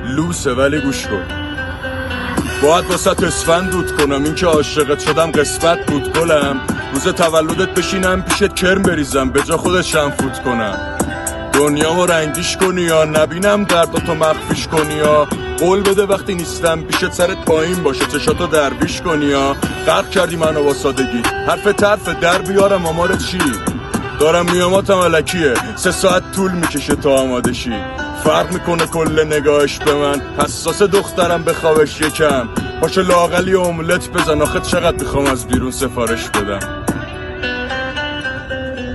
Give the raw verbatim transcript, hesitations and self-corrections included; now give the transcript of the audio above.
لوسه ولی گوش کن. باید واسه اسفند دود کنم، این که عاشقت شدم قسمت بود گلم. روز تولدت بشینم پیشت کرم بریزم، به جا خودت شم فوت کنم. دنیامو رنگیش کنی یا نبینم درداتو مخفیش کنی یا قول بده وقتی نیستم پیشت سرت پایین باشه چشاتو دربیش کنی یا غرق کردی منو با سادگی. حرف طرف در بیارم آمار چی؟ دارم میاماتم علکیه، سه ساعت طول میکشه تا آماده شی. فرق میکنه کل نگاهش به من، حساس دخترم بخوابش یکم. پاشو لااقل یه املت بزن، آخه چقدر میخوام از بیرون سفارش بدم.